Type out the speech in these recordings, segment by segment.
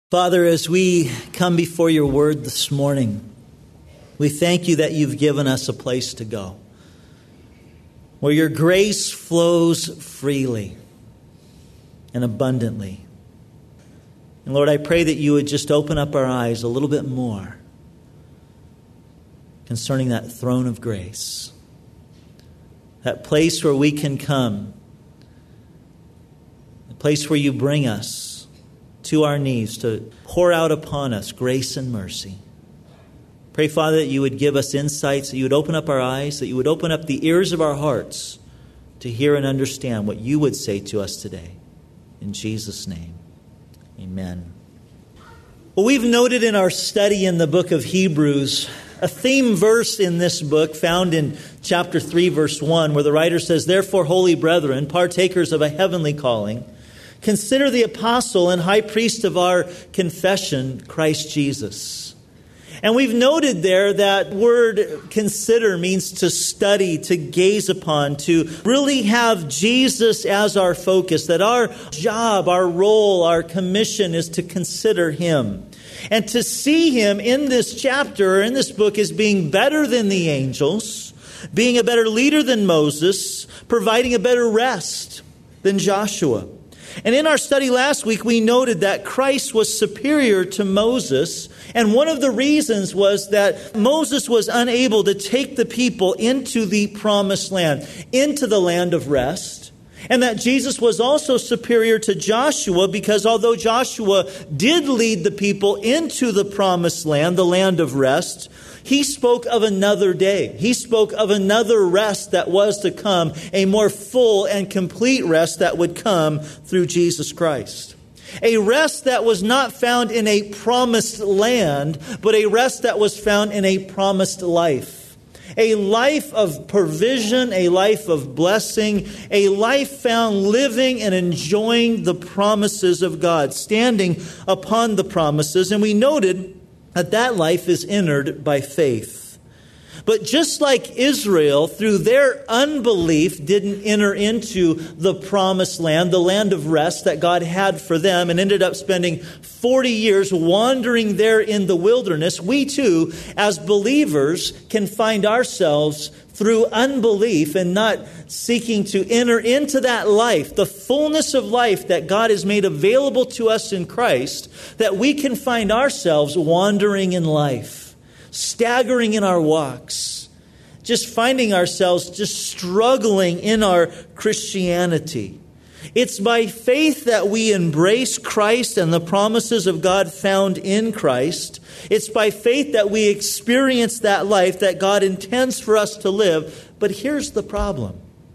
Father, as we come before your word this morning, we thank you that you've given us a place to go, where your grace flows freely and abundantly. And Lord, I pray that you would just open up our eyes a little bit more concerning that throne of grace, that place where we can come, the place where you bring us to our knees to pour out upon us grace and mercy. Pray, Father, that you would give us insights, that you would open up our eyes, that you would open up the ears of our hearts to hear and understand what you would say to us today. In Jesus' name, amen. Well, we've noted in our study in the book of Hebrews a theme verse in this book found in chapter 3, verse 1, where the writer says, "Therefore, holy brethren, partakers of a heavenly calling, consider the apostle and high priest of our confession, Christ Jesus." And we've noted there that word consider means to study, to gaze upon, to really have Jesus as our focus, that our job, our role, our commission is to consider him. And to see him in this chapter, in this book, as being better than the angels, being a better leader than Moses, providing a better rest than Joshua. And in our study last week, we noted that Christ was superior to Moses. And one of the reasons was that Moses was unable to take the people into the promised land, into the land of rest. And that Jesus was also superior to Joshua because although Joshua did lead the people into the promised land, the land of rest, he spoke of another day. He spoke of another rest that was to come, a more full and complete rest that would come through Jesus Christ. A rest that was not found in a promised land, but a rest that was found in a promised life. A life of provision, a life of blessing, a life found living and enjoying the promises of God, standing upon the promises. And we noted that life is entered by faith. But just like Israel, through their unbelief, didn't enter into the promised land, the land of rest that God had for them, and ended up spending 40 years wandering there in the wilderness, we too, as believers, can find ourselves through unbelief and not seeking to enter into that life, the fullness of life that God has made available to us in Christ, that we can find ourselves wandering in life, staggering in our walks, just finding ourselves just struggling in our Christianity. It's by faith that we embrace Christ and the promises of God found in Christ. It's by faith that we experience that life that God intends for us to live. But here's the problem.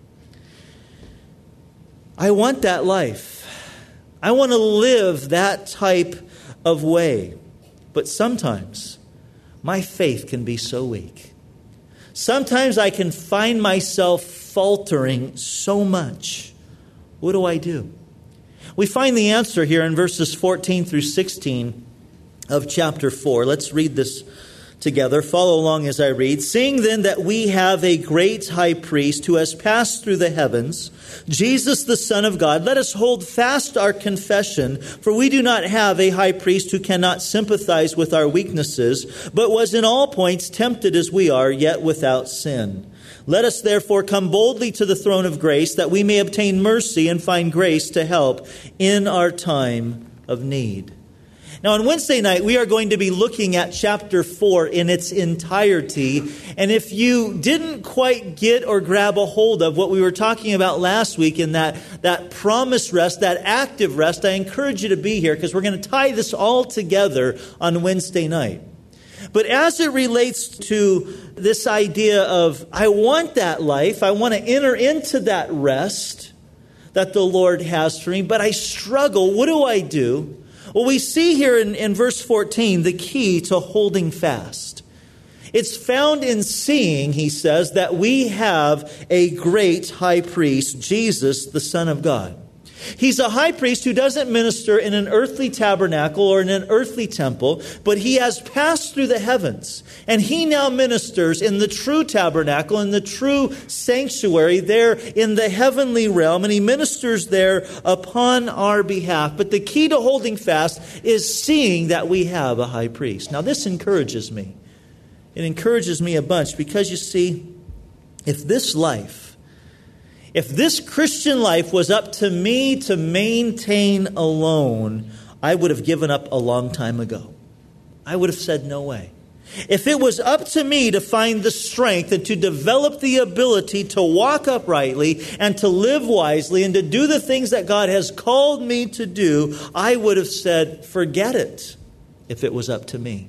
I want that life. I want to live that type of way. But sometimes my faith can be so weak. Sometimes I can find myself faltering so much. What do I do? We find the answer here in verses 14 through 16 of chapter 4. Let's read this together. Follow along as I read. "Seeing then that we have a great high priest who has passed through the heavens, Jesus the Son of God, let us hold fast our confession, for we do not have a high priest who cannot sympathize with our weaknesses, but was in all points tempted as we are, yet without sin. Let us therefore come boldly to the throne of grace, that we may obtain mercy and find grace to help in our time of need." Now, on Wednesday night, we are going to be looking at chapter 4 in its entirety. And if you didn't quite get or grab a hold of what we were talking about last week in that promised rest, that active rest, I encourage you to be here because we're going to tie this all together on Wednesday night. But as it relates to this idea of, I want that life, I want to enter into that rest that the Lord has for me, but I struggle. What do I do? Well, we see here in verse 14 the key to holding fast. It's found in seeing, he says, that we have a great high priest, Jesus, the Son of God. He's a high priest who doesn't minister in an earthly tabernacle or in an earthly temple, but he has passed through the heavens. And he now ministers in the true tabernacle, in the true sanctuary there in the heavenly realm. And he ministers there upon our behalf. But the key to holding fast is seeing that we have a high priest. Now this encourages me. It encourages me a bunch because you see, if this Christian life was up to me to maintain alone, I would have given up a long time ago. I would have said no way. If it was up to me to find the strength and to develop the ability to walk uprightly and to live wisely and to do the things that God has called me to do, I would have said, forget it, if it was up to me.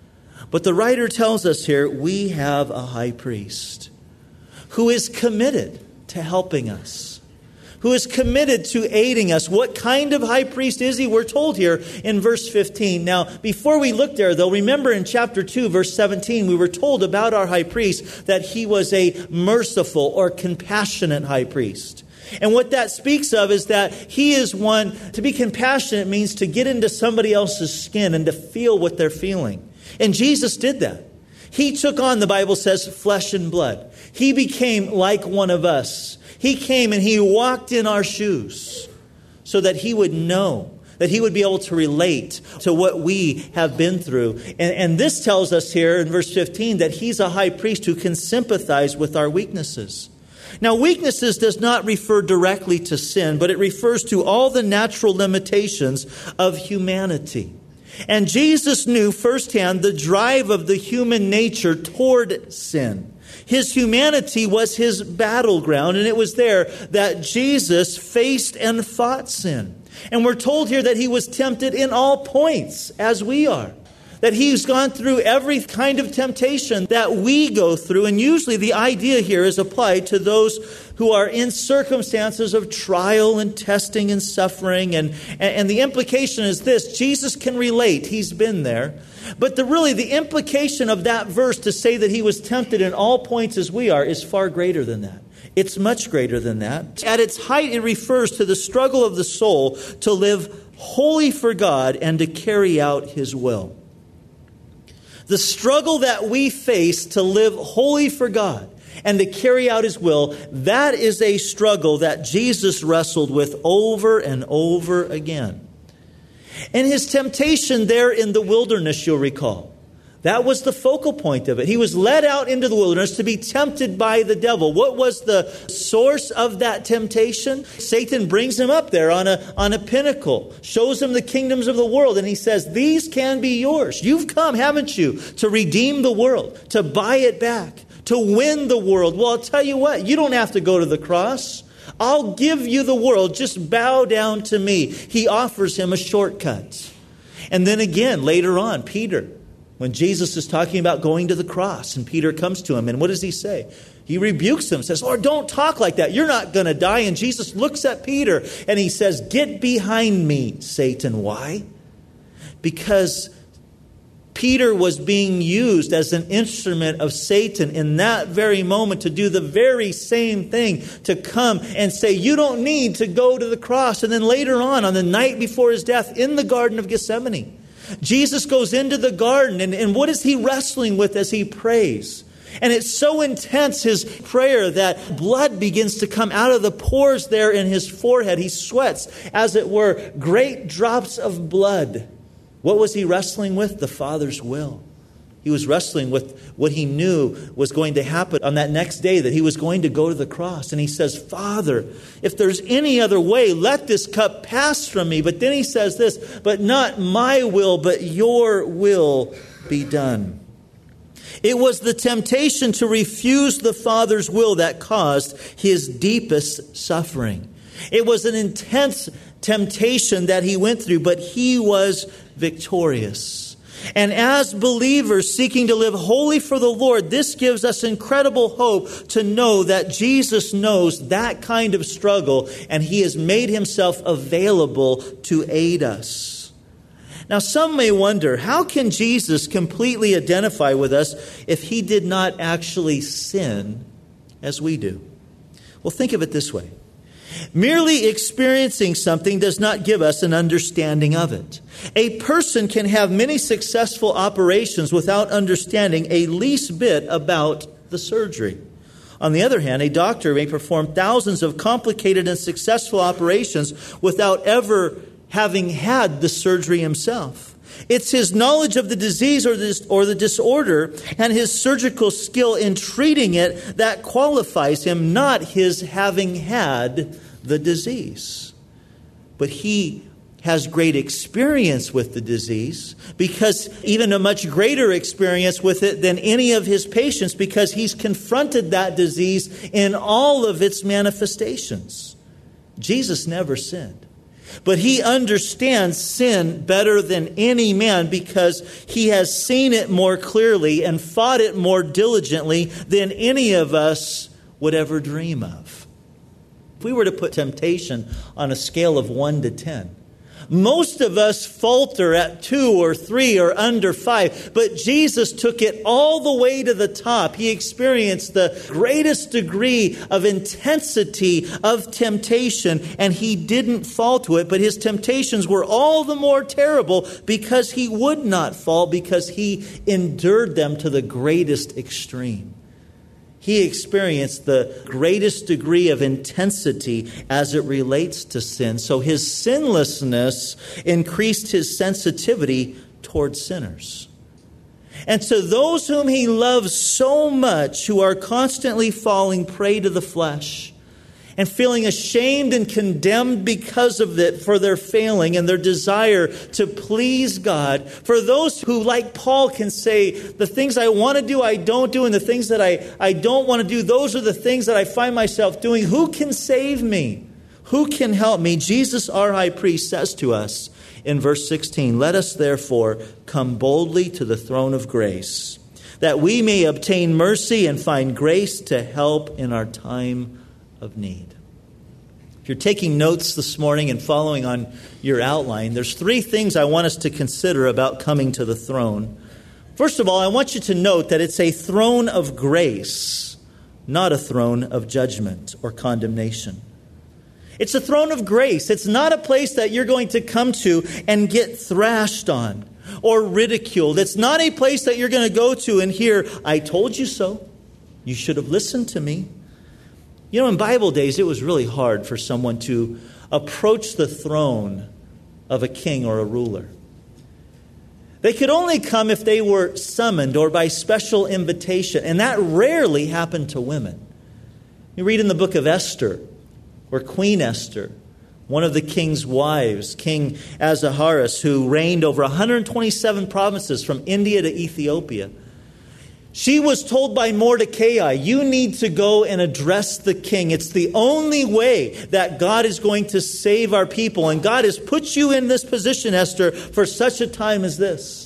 But the writer tells us here, we have a high priest who is committed to helping us, who is committed to aiding us. What kind of high priest is he? We're told here in verse 15. Now, before we look there, though, remember in chapter 2, verse 17, we were told about our high priest that he was a merciful or compassionate high priest. And what that speaks of is that he is one, to be compassionate means to get into somebody else's skin and to feel what they're feeling. And Jesus did that. He took on, the Bible says, flesh and blood. He became like one of us. He came and he walked in our shoes so that he would know, that he would be able to relate to what we have been through. And this tells us here in verse 15 that he's a high priest who can sympathize with our weaknesses. Now, weaknesses does not refer directly to sin, but it refers to all the natural limitations of humanity. And Jesus knew firsthand the drive of the human nature toward sin. His humanity was his battleground, and it was there that Jesus faced and fought sin. And we're told here that he was tempted in all points, as we are. That he's gone through every kind of temptation that we go through. And usually the idea here is applied to those who are in circumstances of trial and testing and suffering. And the implication is this: Jesus can relate. He's been there. But the implication of that verse to say that he was tempted in all points as we are is far greater than that. It's much greater than that. At its height, it refers to the struggle of the soul to live wholly for God and to carry out his will. The struggle that we face to live wholly for God and to carry out his will, that is a struggle that Jesus wrestled with over and over again. And his temptation there in the wilderness, you'll recall, that was the focal point of it. He was led out into the wilderness to be tempted by the devil. What was the source of that temptation? Satan brings him up there on a pinnacle, shows him the kingdoms of the world, and he says, these can be yours. You've come, haven't you, to redeem the world, to buy it back, to win the world. Well, I'll tell you what, you don't have to go to the cross. I'll give you the world. Just bow down to me. He offers him a shortcut. And then again, later on, Peter, when Jesus is talking about going to the cross, and Peter comes to him, and what does he say? He rebukes him, says, Lord, don't talk like that. You're not going to die. And Jesus looks at Peter, and he says, get behind me, Satan. Why? Because Peter was being used as an instrument of Satan in that very moment to do the very same thing, to come and say, you don't need to go to the cross. And then later on the night before his death in the Garden of Gethsemane, Jesus goes into the garden, and what is he wrestling with as he prays? And it's so intense, his prayer, that blood begins to come out of the pores there in his forehead. He sweats, as it were, great drops of blood. What was he wrestling with? The Father's will. He was wrestling with what he knew was going to happen on that next day, that he was going to go to the cross. And he says, Father, if there's any other way, let this cup pass from me. But then he says this, but not my will, but your will be done. It was the temptation to refuse the Father's will that caused his deepest suffering. It was an intense temptation that he went through, but he was victorious. And as believers seeking to live wholly for the Lord, this gives us incredible hope to know that Jesus knows that kind of struggle, and he has made himself available to aid us. Now, some may wonder, how can Jesus completely identify with us if he did not actually sin as we do? Well, think of it this way. Merely experiencing something does not give us an understanding of it. A person can have many successful operations without understanding a least bit about the surgery. On the other hand, a doctor may perform thousands of complicated and successful operations without ever having had the surgery himself. It's his knowledge of the disease or the disorder and his surgical skill in treating it that qualifies him, not his having had the disease. But he has great experience with the disease, because even a much greater experience with it than any of his patients, because he's confronted that disease in all of its manifestations. Jesus never sinned. But he understands sin better than any man, because he has seen it more clearly and fought it more diligently than any of us would ever dream of. If we were to put temptation on a scale of 1 to 10, most of us falter at 2 or 3 or under 5, but Jesus took it all the way to the top. He experienced the greatest degree of intensity of temptation, and he didn't fall to it, but his temptations were all the more terrible because he would not fall, because he endured them to the greatest extreme. He experienced the greatest degree of intensity as it relates to sin. So his sinlessness increased his sensitivity towards sinners. And to those whom he loves so much, who are constantly falling prey to the flesh and feeling ashamed and condemned because of it, for their failing and their desire to please God. For those who, like Paul, can say, the things I want to do, I don't do, and the things that I don't want to do, those are the things that I find myself doing. Who can save me? Who can help me? Jesus, our high priest, says to us in verse 16, "Let us therefore come boldly to the throne of grace, that we may obtain mercy and find grace to help in our time of need." If you're taking notes this morning and following on your outline, there's 3 things I want us to consider about coming to the throne. First of all, I want you to note that it's a throne of grace, not a throne of judgment or condemnation. It's a throne of grace. It's not a place that you're going to come to and get thrashed on or ridiculed. It's not a place that you're going to go to and hear, "I told you so. You should have listened to me." You know, in Bible days, it was really hard for someone to approach the throne of a king or a ruler. They could only come if they were summoned or by special invitation, and that rarely happened to women. You read in the book of Esther, where Queen Esther, one of the king's wives, King Ahasuerus, who reigned over 127 provinces from India to Ethiopia, she was told by Mordecai, "You need to go and address the king. It's the only way that God is going to save our people. And God has put you in this position, Esther, for such a time as this."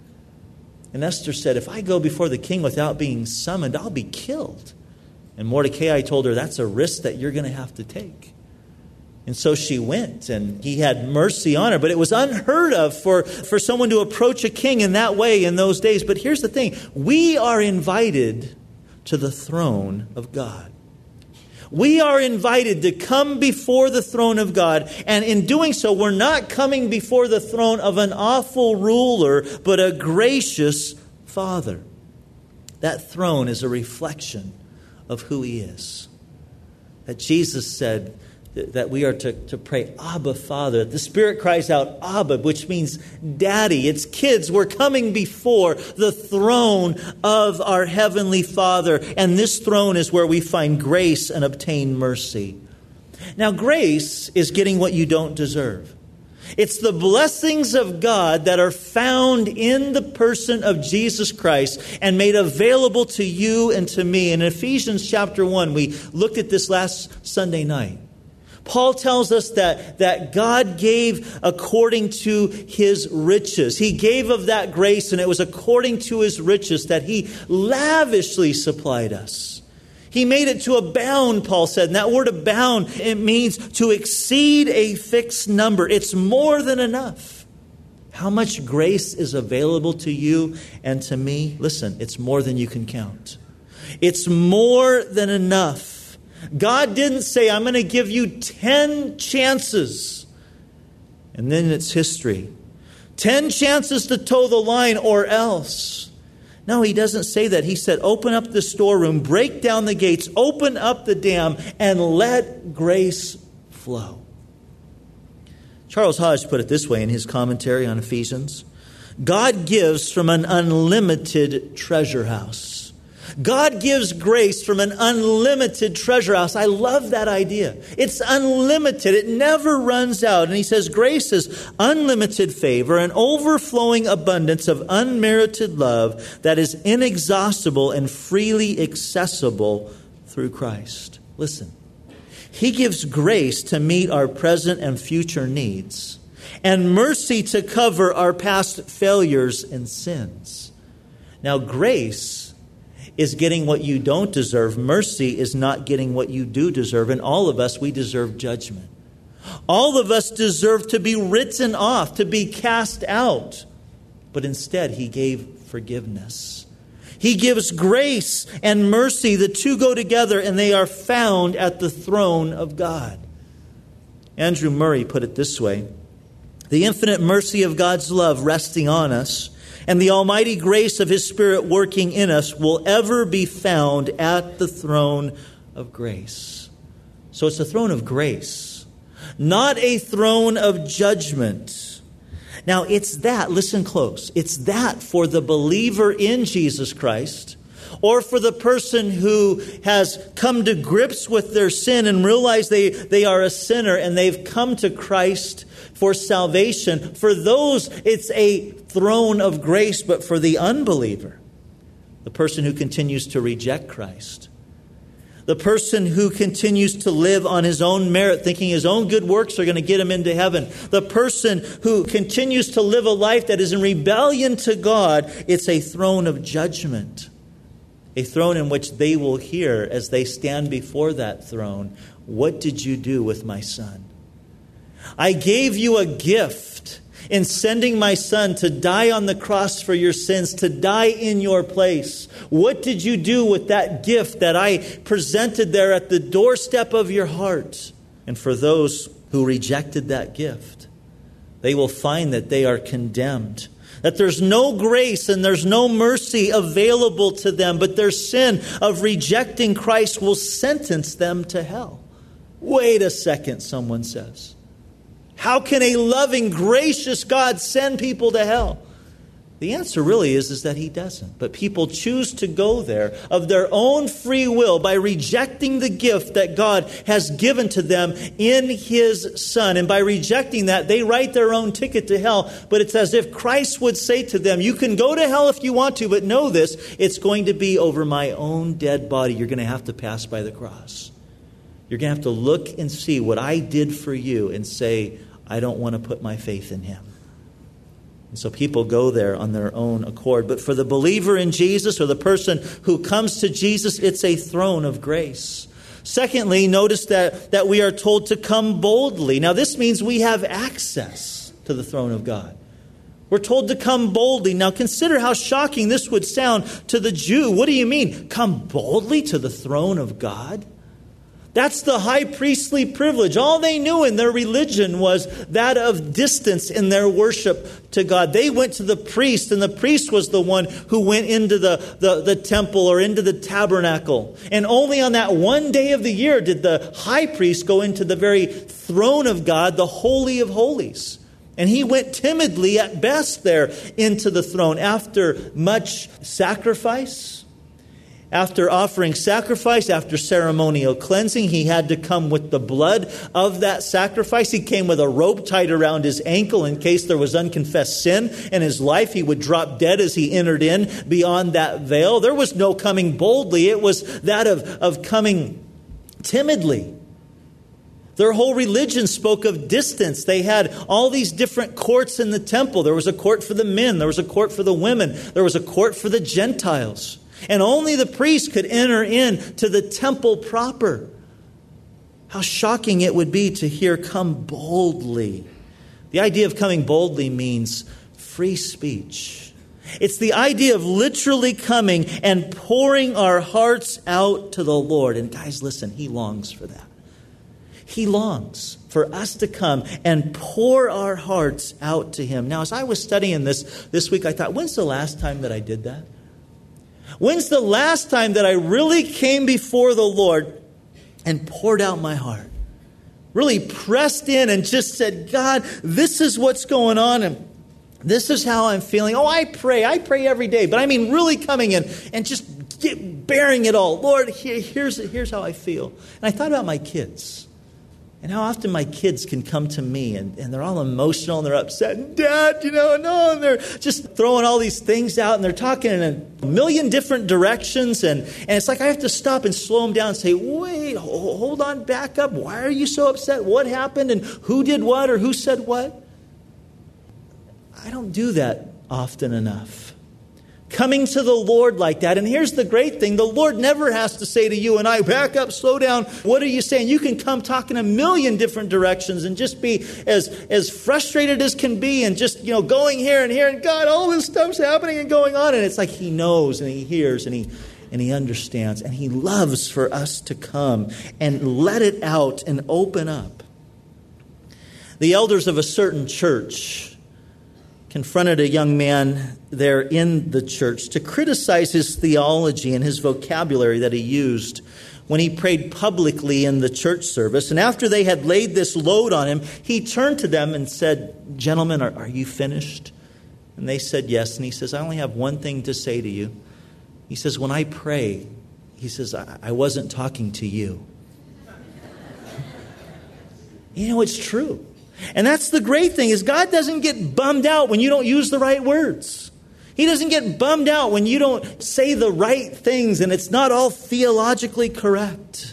And Esther said, "If I go before the king without being summoned, I'll be killed." And Mordecai told her, "That's a risk that you're going to have to take." And so she went, and he had mercy on her. But it was unheard of for someone to approach a king in that way in those days. But here's the thing. We are invited to the throne of God. We are invited to come before the throne of God. And in doing so, we're not coming before the throne of an awful ruler, but a gracious Father. That throne is a reflection of who he is. That Jesus said that we are to pray, "Abba, Father." The Spirit cries out, "Abba," which means Daddy. It's kids. We're coming before the throne of our Heavenly Father. And this throne is where we find grace and obtain mercy. Now, grace is getting what you don't deserve. It's the blessings of God that are found in the person of Jesus Christ and made available to you and to me. In Ephesians chapter 1, we looked at this last Sunday night. Paul tells us that God gave according to his riches. He gave of that grace, and it was according to his riches that he lavishly supplied us. He made it to abound, Paul said. And that word abound, it means to exceed a fixed number. It's more than enough. How much grace is available to you and to me? Listen, it's more than you can count. It's more than enough. God didn't say, I'm going to give you 10 chances. And then it's history. 10 chances to toe the line or else. No, he doesn't say that. He said, open up the storeroom, break down the gates, open up the dam, and let grace flow. Charles Hodge put it this way in his commentary on Ephesians. God gives from an unlimited treasure house. God gives grace from an unlimited treasure house. I love that idea. It's unlimited. It never runs out. And he says grace is unlimited favor, an overflowing abundance of unmerited love that is inexhaustible and freely accessible through Christ. Listen, he gives grace to meet our present and future needs, and mercy to cover our past failures and sins. Now, grace is getting what you don't deserve. Mercy is not getting what you do deserve. And all of us, we deserve judgment. All of us deserve to be written off, to be cast out. But instead, he gave forgiveness. He gives grace and mercy. The two go together, and they are found at the throne of God. Andrew Murray put it this way: the infinite mercy of God's love resting on us and the almighty grace of His Spirit working in us will ever be found at the throne of grace. So it's a throne of grace, not a throne of judgment. Now it's that, listen close, it's that for the believer in Jesus Christ, or for the person who has come to grips with their sin and realize they are a sinner and they've come to Christ for salvation. For those, it's a throne of grace, but for the unbeliever, the person who continues to reject Christ, the person who continues to live on his own merit, thinking his own good works are going to get him into heaven, the person who continues to live a life that is in rebellion to God, it's a throne of judgment. A throne in which they will hear as they stand before that throne, what did you do with my son? I gave you a gift in sending my son to die on the cross for your sins, to die in your place. What did you do with that gift that I presented there at the doorstep of your heart? And for those who rejected that gift, they will find that they are condemned, that there's no grace and there's no mercy available to them, but their sin of rejecting Christ will sentence them to hell. Wait a second, someone says. How can a loving, gracious God send people to hell? The answer really is that He doesn't. But people choose to go there of their own free will by rejecting the gift that God has given to them in His Son. And by rejecting that, they write their own ticket to hell. But it's as if Christ would say to them, you can go to hell if you want to, but know this, it's going to be over my own dead body. You're going to have to pass by the cross. You're going to have to look and see what I did for you and say, I don't want to put my faith in Him. And so people go there on their own accord. But for the believer in Jesus, or the person who comes to Jesus, it's a throne of grace. Secondly, notice that we are told to come boldly. Now this means we have access to the throne of God. We're told to come boldly. Now consider how shocking this would sound to the Jew. What do you mean? Come boldly to the throne of God? That's the high priestly privilege. All they knew in their religion was that of distance in their worship to God. They went to the priest, and the priest was the one who went into the temple or into the tabernacle. And only on that one day of the year did the high priest go into the very throne of God, the Holy of Holies. And he went timidly at best there into the throne after much sacrifice. After offering sacrifice, after ceremonial cleansing, he had to come with the blood of that sacrifice. He came with a rope tied around his ankle in case there was unconfessed sin in his life. He would drop dead as he entered in beyond that veil. There was no coming boldly. It was that of coming timidly. Their whole religion spoke of distance. They had all these different courts in the temple. There was a court for the men. There was a court for the women. There was a court for the Gentiles. And only the priest could enter into the temple proper. How shocking it would be to hear come boldly. The idea of coming boldly means free speech. It's the idea of literally coming and pouring our hearts out to the Lord. And guys, listen, He longs for that. He longs for us to come and pour our hearts out to Him. Now, as I was studying this week, I thought, when's the last time that I did that? When's the last time that I really came before the Lord and poured out my heart? Really pressed in and just said, God, this is what's going on, and this is how I'm feeling. Oh, I pray every day. But I mean really coming in and just bearing it all. Lord, here's how I feel. And I thought about my kids. And how often my kids can come to me and they're all emotional and they're upset. And Dad, no, and they're just throwing all these things out and they're talking in a million different directions. And it's like I have to stop and slow them down and say, wait, hold on, back up. Why are you so upset? What happened? And who did what or who said what? I don't do that often enough. Coming to the Lord like that. And here's the great thing. The Lord never has to say to you and I, back up, slow down. What are you saying? You can come talk in a million different directions and just be as frustrated as can be and just, going here and here. And God, all this stuff's happening and going on. And it's like He knows and He hears and He understands. And He loves for us to come and let it out and open up. The elders of a certain church confronted a young man there in the church to criticize his theology and his vocabulary that he used when he prayed publicly in the church service. And after they had laid this load on him, he turned to them and said, "Gentlemen, are you finished?" And they said yes. And he says, "I only have one thing to say to you." He says, "When I pray," he says, I wasn't talking to you." It's true. And that's the great thing, is God doesn't get bummed out when you don't use the right words. He doesn't get bummed out when you don't say the right things and it's not all theologically correct.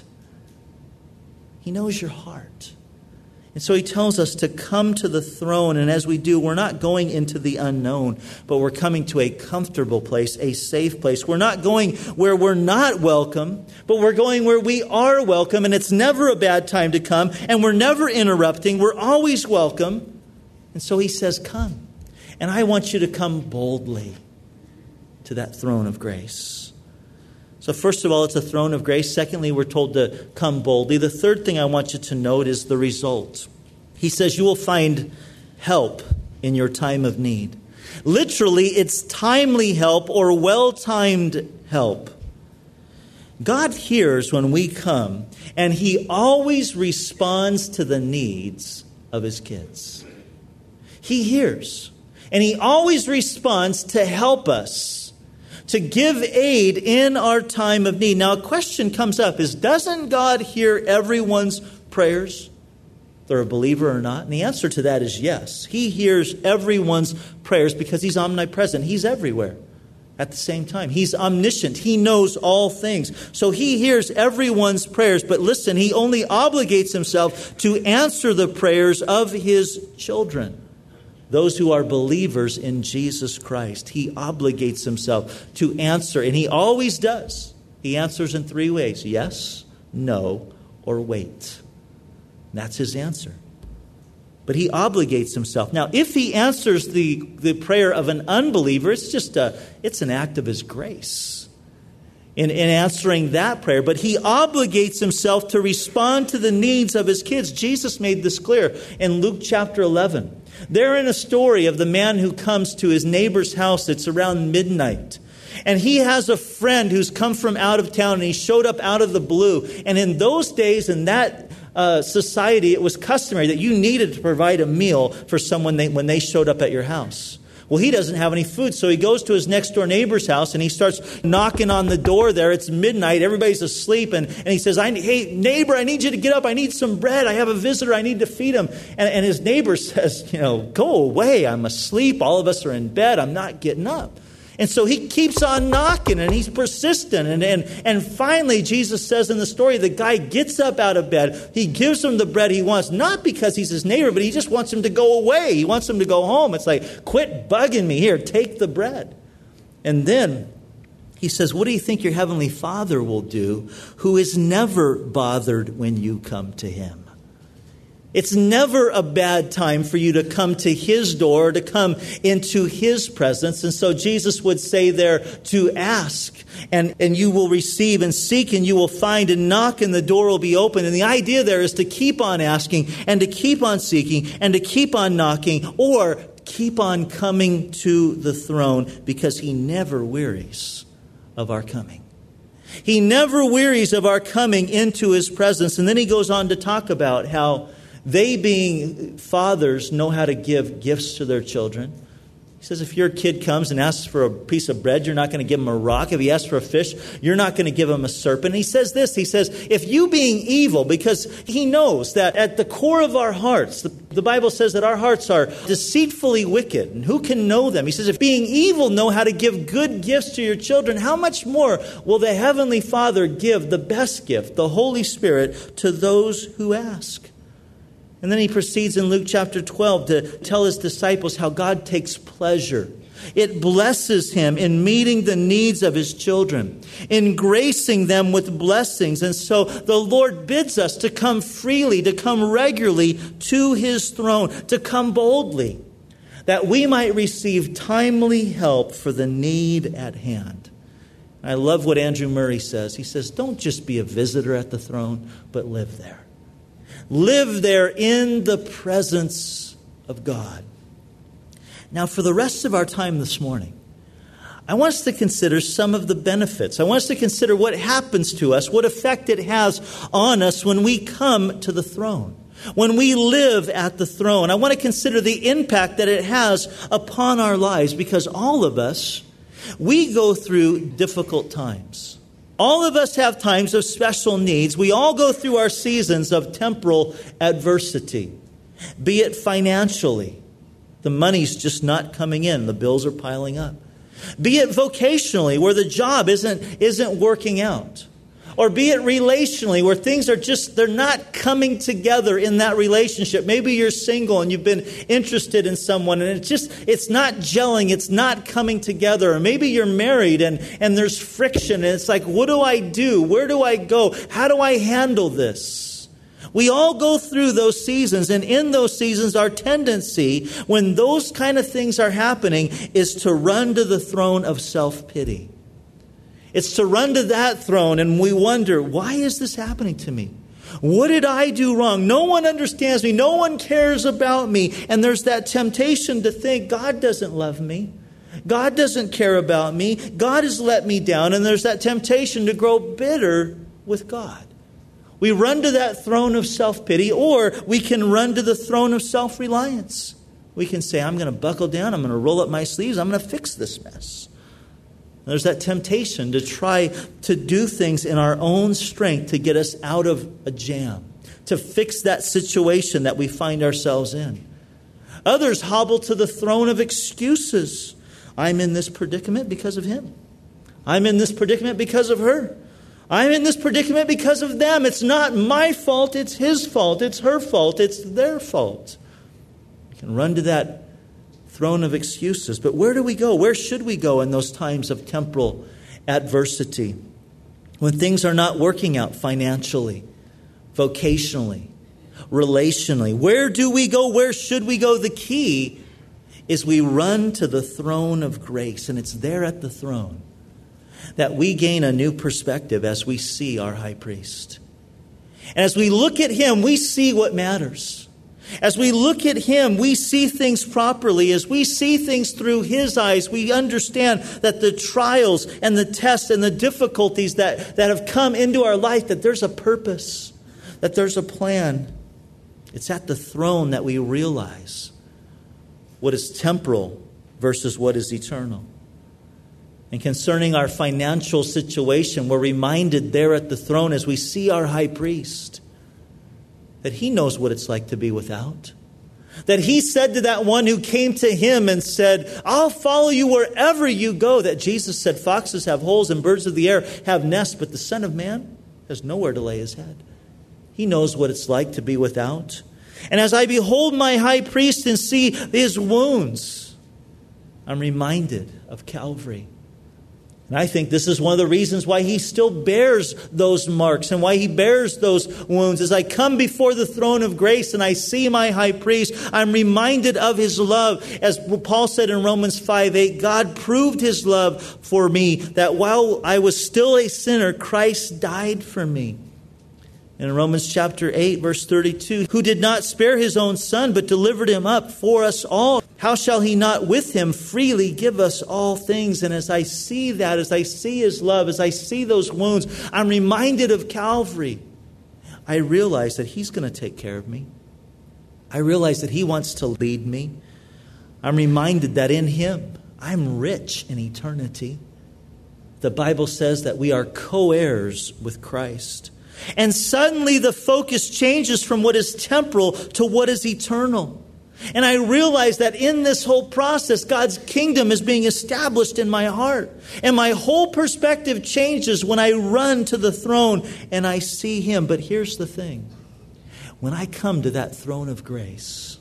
He knows your heart. And so He tells us to come to the throne. And as we do, we're not going into the unknown, but we're coming to a comfortable place, a safe place. We're not going where we're not welcome, but we're going where we are welcome. And it's never a bad time to come. And we're never interrupting. We're always welcome. And so He says, come. And I want you to come boldly to that throne of grace. So first of all, it's a throne of grace. Secondly, we're told to come boldly. The third thing I want you to note is the result. He says you will find help in your time of need. Literally, it's timely help or well-timed help. God hears when we come, and He always responds to the needs of His kids. He hears, and He always responds to help us, to give aid in our time of need. Now, a question comes up is, doesn't God hear everyone's prayers, if they're a believer or not? And the answer to that is yes. He hears everyone's prayers because He's omnipresent. He's everywhere at the same time. He's omniscient. He knows all things. So He hears everyone's prayers. But listen, He only obligates Himself to answer the prayers of His children. Those who are believers in Jesus Christ. He obligates Himself to answer, and He always does. He answers in three ways: yes, no, or wait. And that's His answer. But He obligates Himself. Now, if He answers the prayer of an unbeliever, it's an act of His grace in answering that prayer. But He obligates Himself to respond to the needs of His kids. Jesus made this clear in Luke chapter 11. They're in a story of the man who comes to his neighbor's house. It's around midnight. And he has a friend who's come from out of town, and he showed up out of the blue. And in those days, in that society, it was customary that you needed to provide a meal for someone when they showed up at your house. Well, he doesn't have any food, so he goes to his next door neighbor's house and he starts knocking on the door there. It's midnight. Everybody's asleep. And he says, hey, neighbor, I need you to get up. I need some bread. I have a visitor. I need to feed him. And his neighbor says, go away. I'm asleep. All of us are in bed. I'm not getting up. And so he keeps on knocking, and he's persistent. And finally, Jesus says in the story, the guy gets up out of bed. He gives him the bread he wants, not because he's his neighbor, but he just wants him to go away. He wants him to go home. It's like, quit bugging me. Here, take the bread. And then he says, what do you think your heavenly Father will do, who is never bothered when you come to Him? It's never a bad time for you to come to His door, to come into His presence. And so Jesus would say there to ask, and you will receive, and seek, and you will find, and knock, and the door will be open. And the idea there is to keep on asking, and to keep on seeking, and to keep on knocking, or keep on coming to the throne, because He never wearies of our coming. He never wearies of our coming into His presence. And then He goes on to talk about how they, being fathers, know how to give gifts to their children. He says if your kid comes and asks for a piece of bread, you're not going to give him a rock. If he asks for a fish, you're not going to give him a serpent. He says this, he says, if you being evil, because He knows that at the core of our hearts, the Bible says that our hearts are deceitfully wicked, and who can know them? He says, if being evil know how to give good gifts to your children, how much more will the Heavenly Father give the best gift, the Holy Spirit, to those who ask? And then He proceeds in Luke chapter 12 to tell His disciples how God takes pleasure. It blesses Him in meeting the needs of His children, in gracing them with blessings. And so the Lord bids us to come freely, to come regularly to His throne, to come boldly, that we might receive timely help for the need at hand. I love what Andrew Murray says. He says, don't just be a visitor at the throne, but live there. Live there in the presence of God. Now, for the rest of our time this morning, I want us to consider some of the benefits. I want us to consider what happens to us, what effect it has on us when we come to the throne, when we live at the throne. I want to consider the impact that it has upon our lives, because all of us, we go through difficult times. All of us have times of special needs. We all go through our seasons of temporal adversity, be it financially. The money's just not coming in. The bills are piling up. Be it vocationally, where the job isn't working out. Or be it relationally, where things are they're not coming together in that relationship. Maybe you're single and you've been interested in someone and it's not gelling, it's not coming together. Or maybe you're married and there's friction and it's like, what do I do? Where do I go? How do I handle this? We all go through those seasons, and in those seasons, our tendency, when those kind of things are happening, is to run to the throne of self-pity. It's to run to that throne and we wonder, why is this happening to me? What did I do wrong? No one understands me. No one cares about me. And there's that temptation to think, God doesn't love me. God doesn't care about me. God has let me down. And there's that temptation to grow bitter with God. We run to that throne of self-pity, or we can run to the throne of self-reliance. We can say, I'm going to buckle down. I'm going to roll up my sleeves. I'm going to fix this mess. There's that temptation to try to do things in our own strength to get us out of a jam, to fix that situation that we find ourselves in. Others hobble to the throne of excuses. I'm in this predicament because of him. I'm in this predicament because of her. I'm in this predicament because of them. It's not my fault, it's his fault, it's her fault, it's their fault. We can run to that throne of excuses. But where do we go? Where should we go in those times of temporal adversity? When things are not working out financially, vocationally, relationally. Where do we go? Where should we go? The key is we run to the throne of grace. And it's there at the throne that we gain a new perspective as we see our high priest. And as we look at him, we see what matters. As we look at him, we see things properly. As we see things through his eyes, we understand that the trials and the tests and the difficulties that have come into our life, that there's a purpose, that there's a plan. It's at the throne that we realize what is temporal versus what is eternal. And concerning our financial situation, we're reminded there at the throne as we see our high priest that he knows what it's like to be without. That he said to that one who came to him and said, I'll follow you wherever you go. That Jesus said, foxes have holes and birds of the air have nests, but the Son of Man has nowhere to lay his head. He knows what it's like to be without. And as I behold my high priest and see his wounds, I'm reminded of Calvary. And I think this is one of the reasons why he still bears those marks and why he bears those wounds. As I come before the throne of grace and I see my high priest, I'm reminded of his love. As Paul said in Romans 5:8, God proved his love for me, that while I was still a sinner, Christ died for me. And in Romans chapter 8, verse 32, who did not spare his own son, but delivered him up for us all, how shall he not with him freely give us all things? And as I see that, as I see his love, as I see those wounds, I'm reminded of Calvary. I realize that he's going to take care of me. I realize that he wants to lead me. I'm reminded that in him, I'm rich in eternity. The Bible says that we are co-heirs with Christ. And suddenly the focus changes from what is temporal to what is eternal. And I realize that in this whole process, God's kingdom is being established in my heart. And my whole perspective changes when I run to the throne and I see him. But here's the thing. When I come to that throne of grace,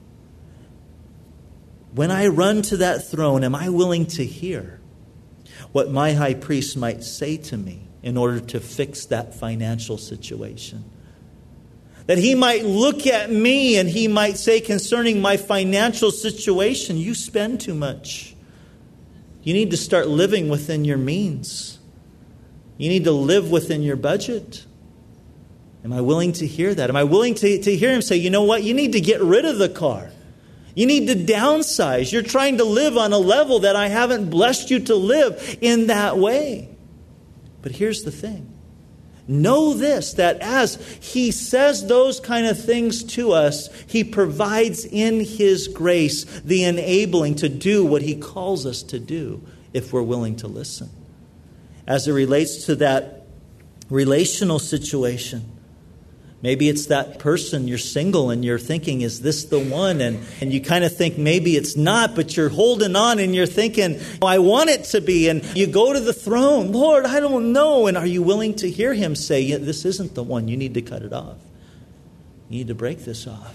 when I run to that throne, am I willing to hear what my high priest might say to me in order to fix that financial situation? That he might look at me and he might say concerning my financial situation, you spend too much. You need to start living within your means. You need to live within your budget. Am I willing to hear that? Am I willing to hear him say, you know what? You need to get rid of the car. You need to downsize. You're trying to live on a level that I haven't blessed you to live in that way. But here's the thing. Know this, that as he says those kind of things to us, he provides in his grace the enabling to do what he calls us to do if we're willing to listen. As it relates to that relational situation, maybe it's that person, you're single and you're thinking, is this the one? And you kind of think maybe it's not, but you're holding on and you're thinking, I want it to be. And you go to the throne, Lord, I don't know. And are you willing to hear him say, yeah, this isn't the one, you need to cut it off. You need to break this off.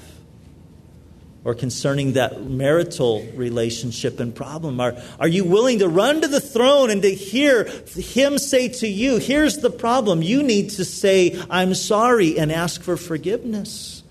Or concerning that marital relationship and problem, are you willing to run to the throne and to hear him say to you, here's the problem. You need to say, I'm sorry, and ask for forgiveness.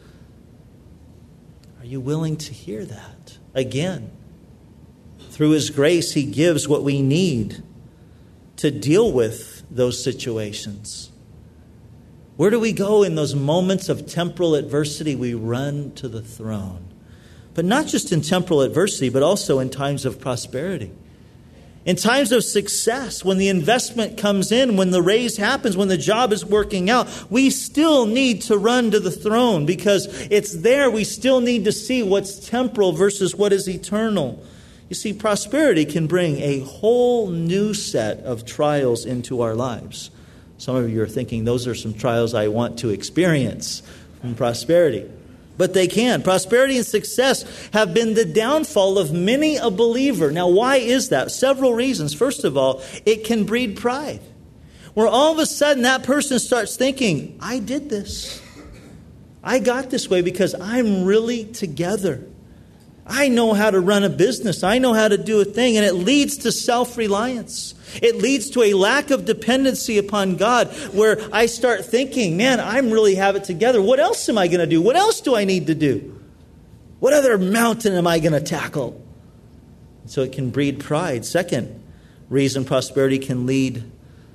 Are you willing to hear that? Again, through his grace, he gives what we need to deal with those situations. Where do we go in those moments of temporal adversity? We run to the throne. But not just in temporal adversity, but also in times of prosperity. In times of success, when the investment comes in, when the raise happens, when the job is working out, we still need to run to the throne because it's there. We still need to see what's temporal versus what is eternal. You see, prosperity can bring a whole new set of trials into our lives. Some of you are thinking, those are some trials I want to experience from prosperity. But they can. Prosperity and success have been the downfall of many a believer. Now, why is that? Several reasons. First of all, it can breed pride. Where all of a sudden that person starts thinking, I did this. I got this way because I'm really together. I know how to run a business. I know how to do a thing. And it leads to self-reliance. It leads to a lack of dependency upon God where I start thinking, man, I really have it together. What else am I going to do? What else do I need to do? What other mountain am I going to tackle? So it can breed pride. Second reason prosperity can lead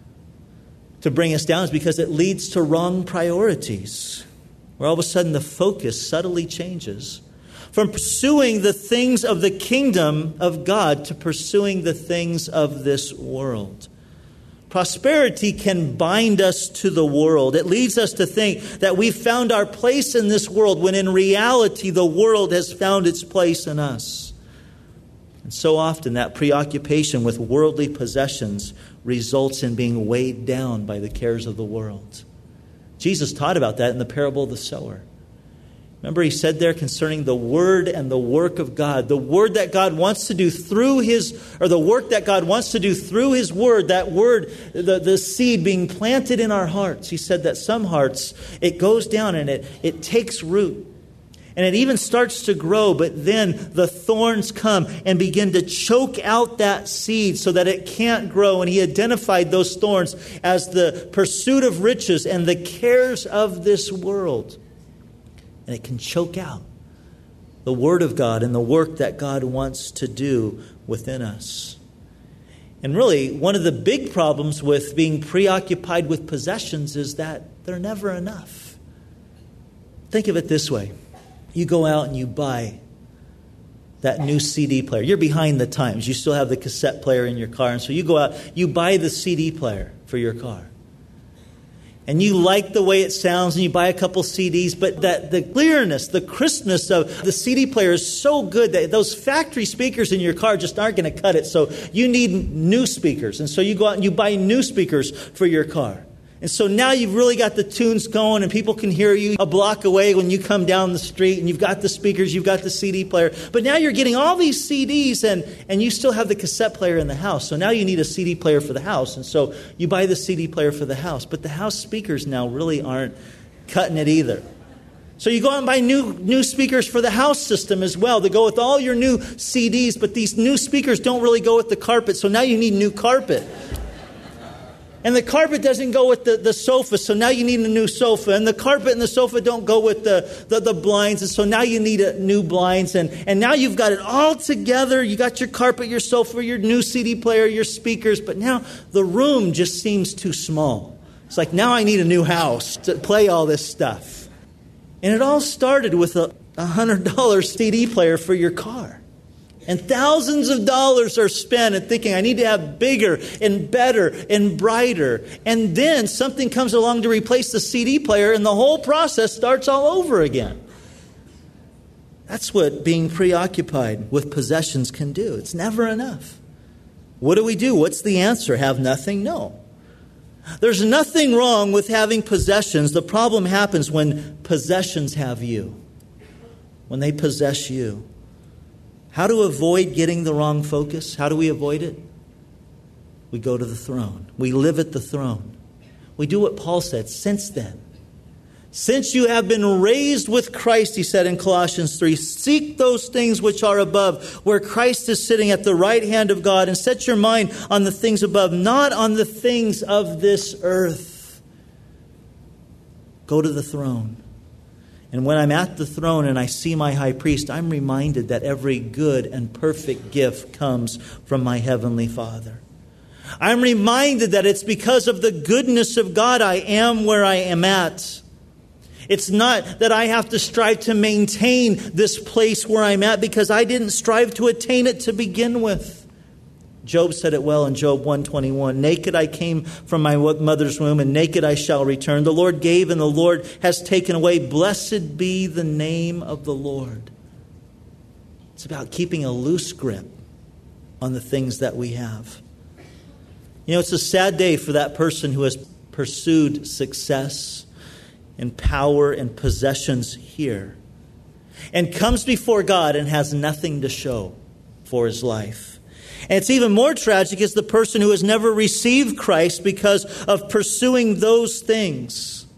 to bring us down is because it leads to wrong priorities. Where all of a sudden the focus subtly changes from pursuing the things of the kingdom of God to pursuing the things of this world. Prosperity can bind us to the world. It leads us to think that we've found our place in this world when in reality the world has found its place in us. And so often that preoccupation with worldly possessions results in being weighed down by the cares of the world. Jesus taught about that in the parable of the sower. Remember, he said there concerning the word and the work of God, the word that God wants to do through the work that God wants to do through his word, that word, the seed being planted in our hearts. He said that some hearts, it goes down and it takes root. And it even starts to grow, but then the thorns come and begin to choke out that seed so that it can't grow. And he identified those thorns as the pursuit of riches and the cares of this world. And it can choke out the Word of God and the work that God wants to do within us. And really, one of the big problems with being preoccupied with possessions is that they're never enough. Think of it this way. You go out and you buy that new CD player. You're behind the times. You still have the cassette player in your car. And so you go out, you buy the CD player for your car. And you like the way it sounds and you buy a couple CDs, but that the clearness, the crispness of the CD player is so good that those factory speakers in your car just aren't going to cut it. So you need new speakers. And so you go out and you buy new speakers for your car. And so now you've really got the tunes going and people can hear you a block away when you come down the street, and you've got the speakers, you've got the CD player. But now you're getting all these CDs and you still have the cassette player in the house. So now you need a CD player for the house. And so you buy the CD player for the house. But the house speakers now really aren't cutting it either. So you go out and buy new speakers for the house system as well to go with all your new CDs. But these new speakers don't really go with the carpet. So now you need new carpet. And the carpet doesn't go with the sofa, so now you need a new sofa. And the carpet and the sofa don't go with the blinds, and so now you need new blinds. And now you've got it all together. You got your carpet, your sofa, your new CD player, your speakers. But now the room just seems too small. It's like, now I need a new house to play all this stuff. And it all started with a $100 CD player for your car. And thousands of dollars are spent in thinking, I need to have bigger and better and brighter. And then something comes along to replace the CD player, and the whole process starts all over again. That's what being preoccupied with possessions can do. It's never enough. What do we do? What's the answer? Have nothing? No. There's nothing wrong with having possessions. The problem happens when possessions have you. When they possess you. How to avoid getting the wrong focus? How do we avoid it? We go to the throne. We live at the throne. We do what Paul said, since then. Since you have been raised with Christ, he said in Colossians 3, seek those things which are above, where Christ is sitting at the right hand of God, and set your mind on the things above, not on the things of this earth. Go to the throne. And when I'm at the throne and I see my high priest, I'm reminded that every good and perfect gift comes from my heavenly Father. I'm reminded that it's because of the goodness of God I am where I am at. It's not that I have to strive to maintain this place where I'm at, because I didn't strive to attain it to begin with. Job said it well in Job 1:21. Naked I came from my mother's womb, and naked I shall return. The Lord gave, and the Lord has taken away. Blessed be the name of the Lord. It's about keeping a loose grip on the things that we have. You know, it's a sad day for that person who has pursued success and power and possessions here, and comes before God and has nothing to show for his life. And it's even more tragic is the person who has never received Christ because of pursuing those things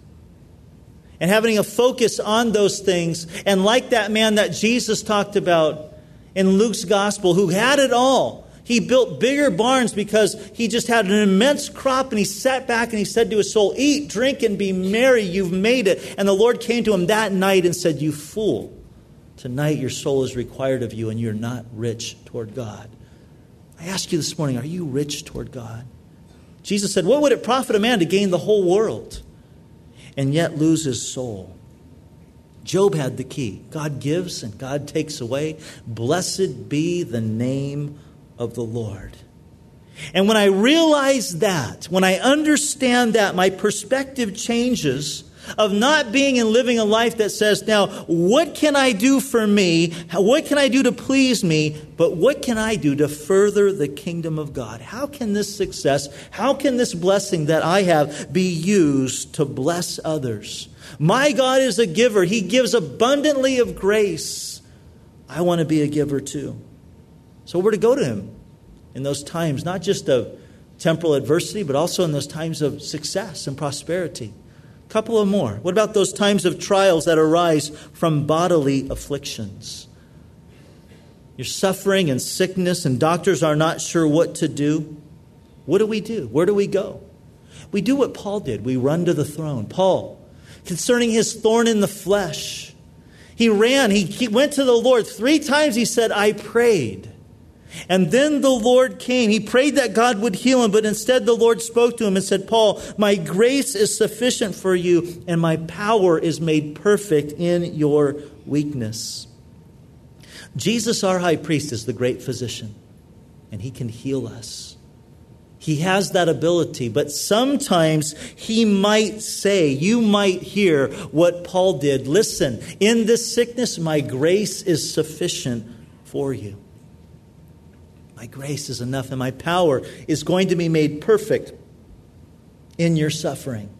and having a focus on those things. And like that man that Jesus talked about in Luke's gospel, who had it all. He built bigger barns because he just had an immense crop, and he sat back and he said to his soul, eat, drink, and be merry. You've made it. And the Lord came to him that night and said, you fool, tonight your soul is required of you, and you're not rich toward God. I ask you this morning, are you rich toward God? Jesus said, what would it profit a man to gain the whole world and yet lose his soul? Job had the key. God gives and God takes away. Blessed be the name of the Lord. And when I realize that, when I understand that, my perspective changes of not being and living a life that says, now, what can I do for me? What can I do to please me? But what can I do to further the kingdom of God? How can this success, how can this blessing that I have be used to bless others? My God is a giver. He gives abundantly of grace. I want to be a giver too. So we're to go to him in those times, not just of temporal adversity, but also in those times of success and prosperity. A couple of more. What about those times of trials that arise from bodily afflictions? You're suffering and sickness, and doctors are not sure what to do. What do we do? Where do we go? We do what Paul did. We run to the throne. Paul, concerning his thorn in the flesh, he ran. He went to the Lord. 3 times he said, I prayed. And then the Lord came. He prayed that God would heal him, but instead the Lord spoke to him and said, Paul, my grace is sufficient for you, and my power is made perfect in your weakness. Jesus, our high priest, is the great physician, and he can heal us. He has that ability, but sometimes he might say, you might hear what Paul did. Listen, in this sickness, my grace is sufficient for you. My grace is enough, and my power is going to be made perfect in your suffering.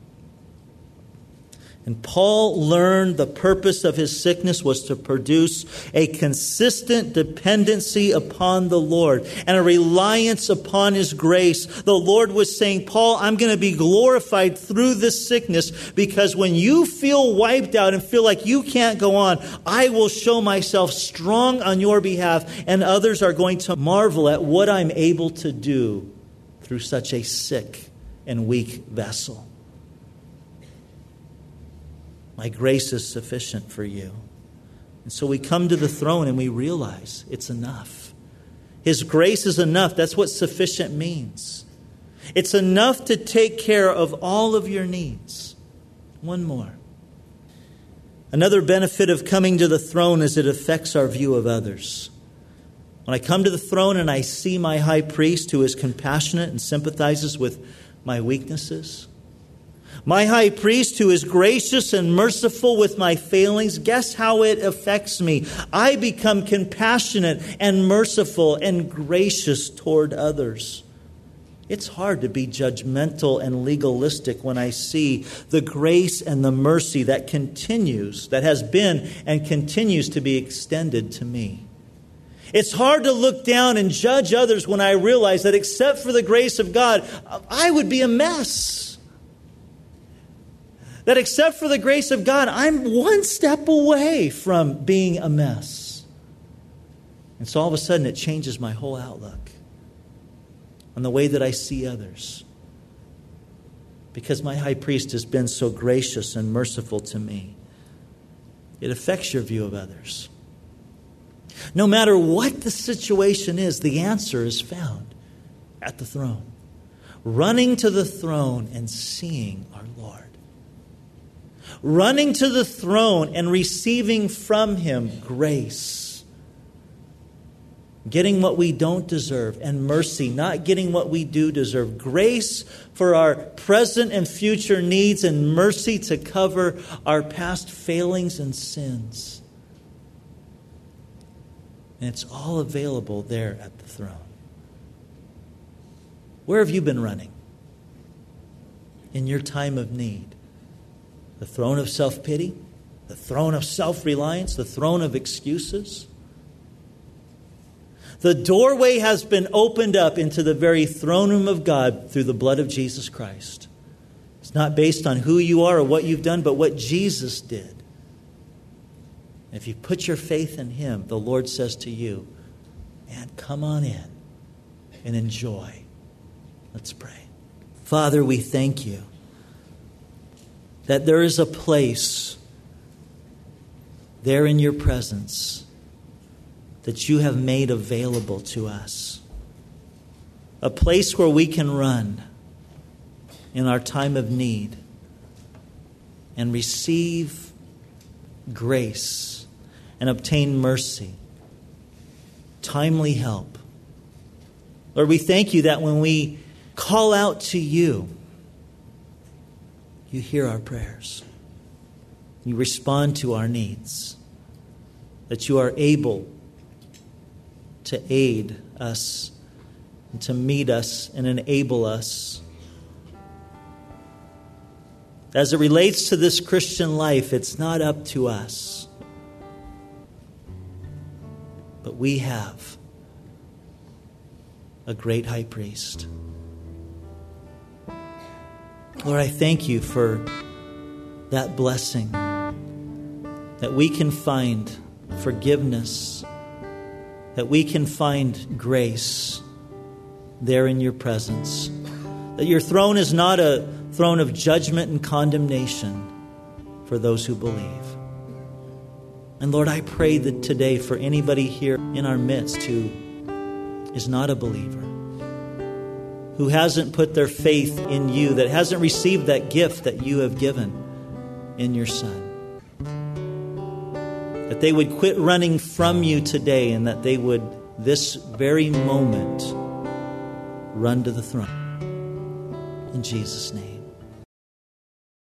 And Paul learned the purpose of his sickness was to produce a consistent dependency upon the Lord and a reliance upon his grace. The Lord was saying, Paul, I'm going to be glorified through this sickness, because when you feel wiped out and feel like you can't go on, I will show myself strong on your behalf, and others are going to marvel at what I'm able to do through such a sick and weak vessel. My grace is sufficient for you. And so we come to the throne and we realize it's enough. His grace is enough. That's what sufficient means. It's enough to take care of all of your needs. One more. Another benefit of coming to the throne is it affects our view of others. When I come to the throne and I see my high priest who is compassionate and sympathizes with my weaknesses, my high priest who is gracious and merciful with my failings, guess how it affects me? I become compassionate and merciful and gracious toward others. It's hard to be judgmental and legalistic when I see the grace and the mercy that has been and continues to be extended to me. It's hard to look down and judge others when I realize that except for the grace of God, I would be a mess. That except for the grace of God, I'm one step away from being a mess. And so all of a sudden it changes my whole outlook on the way that I see others. Because my high priest has been so gracious and merciful to me. It affects your view of others. No matter what the situation is, the answer is found at the throne. Running to the throne and seeing our Lord. Running to the throne and receiving from Him grace. Getting what we don't deserve, and mercy, not getting what we do deserve. Grace for our present and future needs, and mercy to cover our past failings and sins. And it's all available there at the throne. Where have you been running in your time of need? The throne of self-pity? The throne of self-reliance? The throne of excuses? The doorway has been opened up into the very throne room of God through the blood of Jesus Christ. It's not based on who you are or what you've done, but what Jesus did. If you put your faith in Him, the Lord says to you, man, come on in and enjoy. Let's pray. Father, we thank you that there is a place there in your presence that you have made available to us. A place where we can run in our time of need and receive grace and obtain mercy, timely help. Lord, we thank you that when we call out to you, you hear our prayers. You respond to our needs. That you are able to aid us and to meet us and enable us. As it relates to this Christian life, it's not up to us. But we have a great high priest. Lord, I thank you for that blessing, that we can find forgiveness, that we can find grace there in your presence. That your throne is not a throne of judgment and condemnation for those who believe. And Lord, I pray that today for anybody here in our midst who is not a believer, who hasn't put their faith in you, that hasn't received that gift that you have given in your Son, that they would quit running from you today and that they would, this very moment, run to the throne. In Jesus' name.